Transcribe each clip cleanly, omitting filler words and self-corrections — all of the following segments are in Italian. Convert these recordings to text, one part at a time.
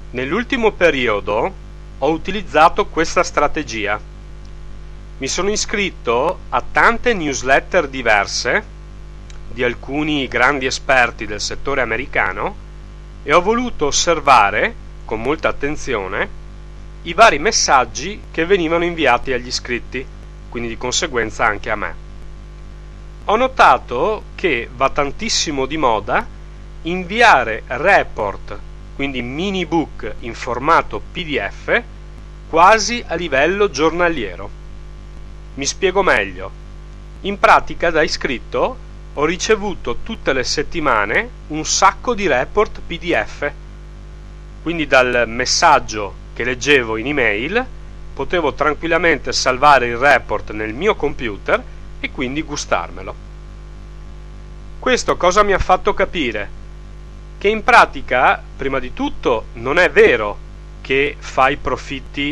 Nell'ultimo periodo ho utilizzato questa strategia. Mi sono iscritto a tante newsletter diverse di alcuni grandi esperti del settore americano e ho voluto osservare con molta attenzione i vari messaggi che venivano inviati agli iscritti, quindi di conseguenza anche a me. Ho notato che va tantissimo di moda inviare report, quindi mini book in formato PDF, quasi a livello giornaliero. Mi spiego meglio. In pratica, da iscritto, ho ricevuto tutte le settimane un sacco di report PDF. Quindi dal messaggio che leggevo in email potevo tranquillamente salvare il report nel mio computer e quindi gustarmelo. Questo cosa mi ha fatto capire? Che in pratica, prima di tutto, non è vero che fai profitti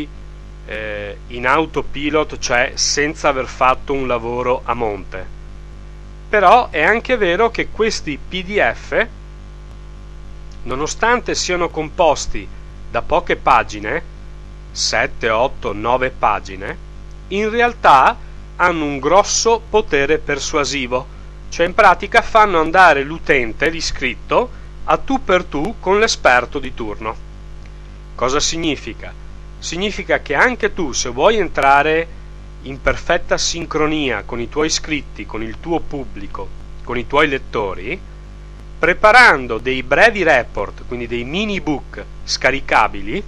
in autopilot, cioè senza aver fatto un lavoro a monte. Però è anche vero che questi PDF, nonostante siano composti da poche pagine, 7, 8, 9 pagine, in realtà hanno un grosso potere persuasivo, cioè in pratica fanno andare l'utente, l'iscritto, a tu per tu con l'esperto di turno. Cosa significa? Significa che anche tu, se vuoi entrare in perfetta sincronia con i tuoi iscritti, con il tuo pubblico, con i tuoi lettori, preparando dei brevi report, quindi dei mini book scaricabili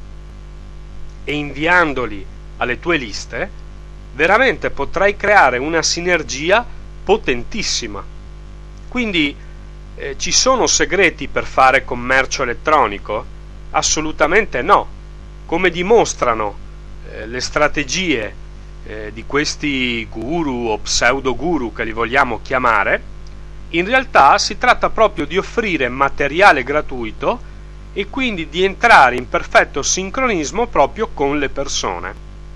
e inviandoli alle tue liste, veramente potrai creare una sinergia potentissima. Quindi ci sono segreti per fare commercio elettronico? Assolutamente no. Come dimostrano le strategie di questi guru o pseudo guru, che li vogliamo chiamare, in realtà si tratta proprio di offrire materiale gratuito e quindi di entrare in perfetto sincronismo proprio con le persone.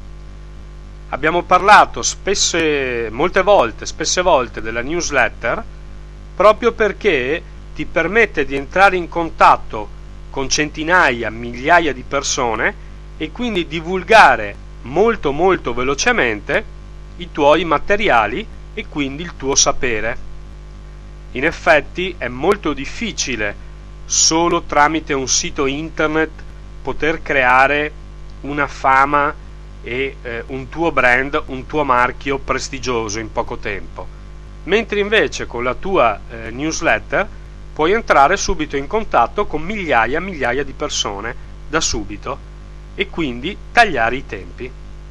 Abbiamo parlato spesse volte della newsletter proprio perché ti permette di entrare in contatto con centinaia, migliaia di persone e quindi divulgare molto velocemente i tuoi materiali e quindi il tuo sapere. In effetti è molto difficile solo tramite un sito internet poter creare una fama e un tuo brand, un tuo marchio prestigioso in poco tempo. Mentre invece con la tua newsletter puoi entrare subito in contatto con migliaia di persone da subito e quindi tagliare i tempi.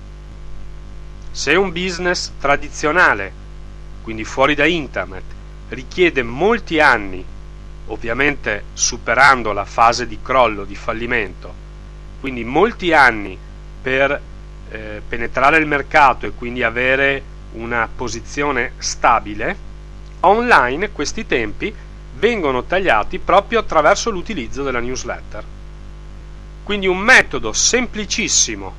Se un business tradizionale, quindi fuori da internet, richiede molti anni, ovviamente superando la fase di crollo, di fallimento, quindi molti anni per penetrare il mercato e quindi avere una posizione stabile, online questi tempi vengono tagliati proprio attraverso l'utilizzo della newsletter. Quindi un metodo semplicissimo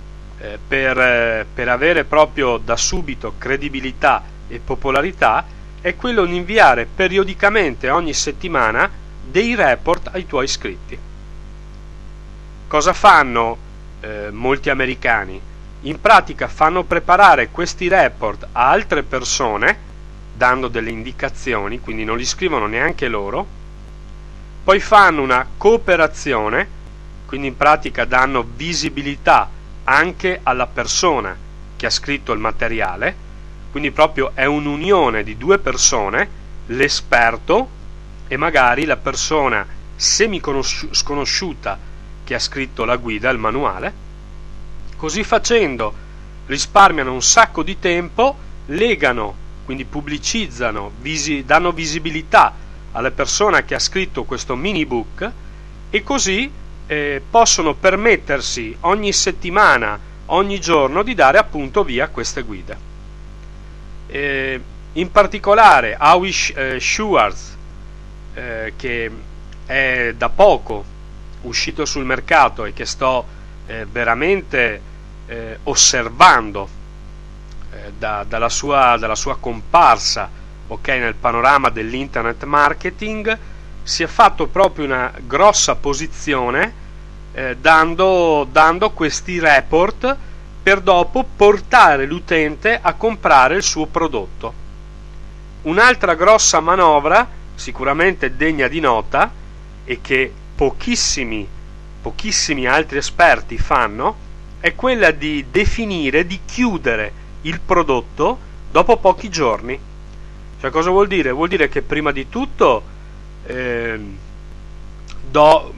per avere proprio da subito credibilità e popolarità è quello di inviare periodicamente ogni settimana dei report ai tuoi iscritti. Cosa fanno molti americani? In pratica fanno preparare questi report a altre persone dando delle indicazioni, quindi non li scrivono neanche loro, poi fanno una cooperazione, quindi in pratica danno visibilità anche alla persona che ha scritto il materiale, quindi proprio è un'unione di due persone, l'esperto e magari la persona sconosciuta che ha scritto la guida, il manuale. Così facendo risparmiano un sacco di tempo, legano, quindi pubblicizzano, danno visibilità alla persona che ha scritto questo mini book e così possono permettersi ogni settimana, ogni giorno di dare appunto via queste guide. In particolare Howie Schwartz, che è da poco uscito sul mercato e che sto veramente osservando dalla sua comparsa, ok, nel panorama dell'internet marketing, si è fatto proprio una grossa posizione dando questi report per dopo portare l'utente a comprare il suo prodotto. Un'altra grossa manovra, sicuramente degna di nota, e che pochissimi altri esperti fanno, è quella di definire, di chiudere il prodotto dopo pochi giorni. Cioè, cosa vuol dire? Vuol dire che prima di tutto do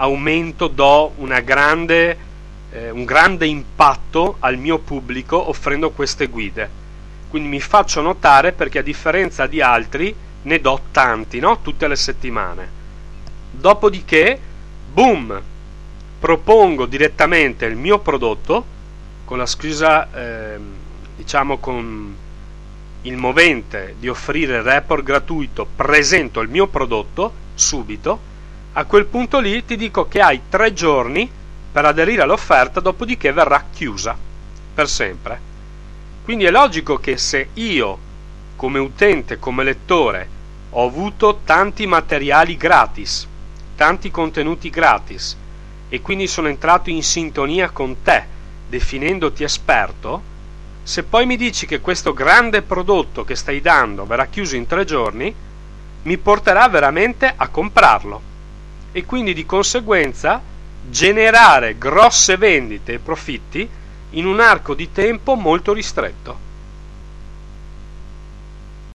un grande impatto al mio pubblico offrendo queste guide. Quindi mi faccio notare, perché a differenza di altri ne do tanti, no? Tutte le settimane. Dopodiché, boom, propongo direttamente il mio prodotto con la scusa, diciamo, con il movente di offrire il report gratuito, presento il mio prodotto subito. A quel punto lì ti dico che hai 3 giorni per aderire all'offerta, dopodiché verrà chiusa per sempre. Quindi è logico che se io, come utente, come lettore, ho avuto tanti materiali gratis, tanti contenuti gratis, e quindi sono entrato in sintonia con te, definendoti esperto, se poi mi dici che questo grande prodotto che stai dando verrà chiuso in 3 giorni, mi porterà veramente a comprarlo. E quindi di conseguenza generare grosse vendite e profitti in un arco di tempo molto ristretto.